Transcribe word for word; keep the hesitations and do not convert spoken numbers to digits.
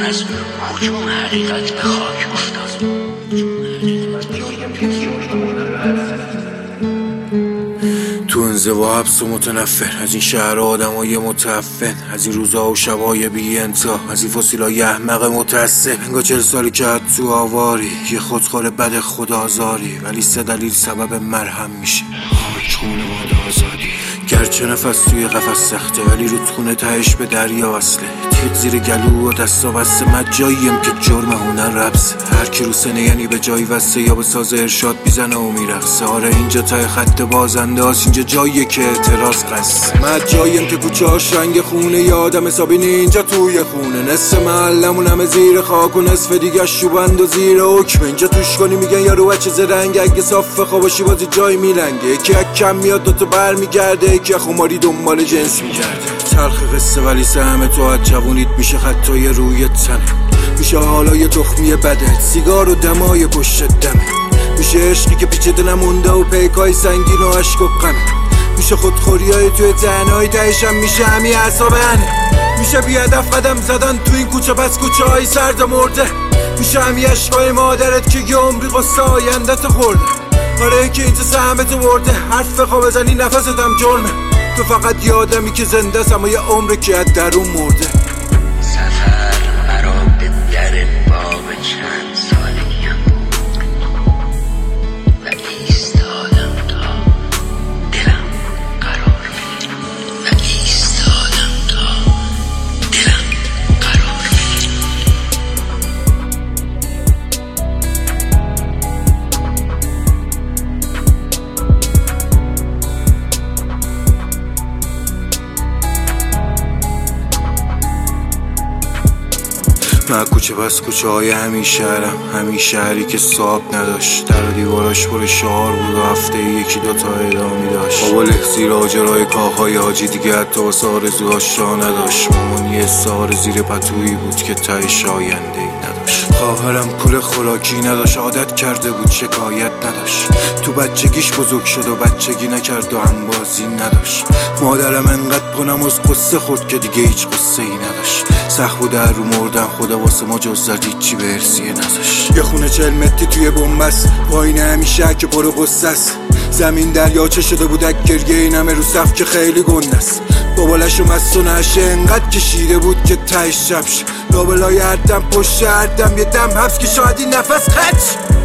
از هجوم حقیقت به خاک افتاد. تو انزوا حبس و متنفر، از این شهر آدمای متعفن، از این روزا و شبای بی انتها، از این فسیلای احمق متعصب. انگار چهل سالی که حد تو آواری، یه خودخواه بد خدازاری، ولی سه دلیل سبب مرهم میشه. خاک خونه باد آزادی، گرچه نفس توی قفس سخته، ولی رودخونه تهش به دریا وصله. تیغ زیر گلو و دستا بسته، من جاییم که جرم هنر ربسه. هر کی رو سنه یعنی به جایی وسته، یا به ساز ارشاد بیزنه و میرقصه. آره اینجا تای خط بازنده هاست، اینجا جاییه که اعتراض قصه. من جاییم که کوچه هاش رنگ خونه، یه آدم حسابی اینجا توی خونه. نصف محلمون همه زیر خاک و نصف دیگه شوبند و زیر حکم. اینجا توش کنی میگن یارو بچه زرنگ، اگه صاف خوابشی بازی جای میلنگه. یکی از کم میاد دوتا بر میگرده، یکی از خماری دنبال جنس میگرده. تلخ قصه ولی سهم تو از جوونیت میشه خطای روی تنه، میشه حالای تخمی بدت، سیگار و دمای پشت دمه. میشه عشقی که پیچیده نمونده و پیکای سنگین و عشق و غمه. میشه خودخوری های توی تنهای تهشم میشه همی اعصاب هنه. میشه بی هدف قدم زدن تو این کوچه پس کوچه های سرد مرده. میشه همی عشقای مادرت که یه عمری قصه آیندت خورده. آره که اینجا سهمتو برده، حرف خواه بزنی نفستم جرمه. تو فقط یه آدمی که زنده است، اما یه عمره که از درون مرده. سفر مرا به در باب چند سالگیم و ایستادم تا دلم قرار و ایستادم تا دلم قرار. من کوچه بس کوچه های همین شهرم، همین شهری که صاحب نداشت. در دیواراش پر شعار بود و هفته یکی دوتا اعلامی داشت. بابا لحظی راجرهای کاخهای حاجی دیگه حتی واسه آرزوهاش جا نداشت. مامان یه سار زیر پتویی بود که تهش آینده ای نداشت. خواهرم پول خوراکی نداشت، عادت کرده بود شکایت نداشت. تو بچگیش بزرگ شد و بچگی نکرد و همبازی نداشت. مادرم انقدر کنم از قصه خورد که دیگه هیچ قصه ای نداشت. سخت بود در رو مردن، خدا واسه ما جز زد هیچی به ارسیه نذاشت. یه خونه چهل متری توی بنبست، پایین همیشه که پر قصه است. زمین دریاچه شده بود از گریه این همه رو صف که خیلی گنده است. بابالش و مست و نشه انقدر کشیده بود که تهش شبش. لابلای هر دم پشت هر دم یه دم حبس که شاید این نفس خچ.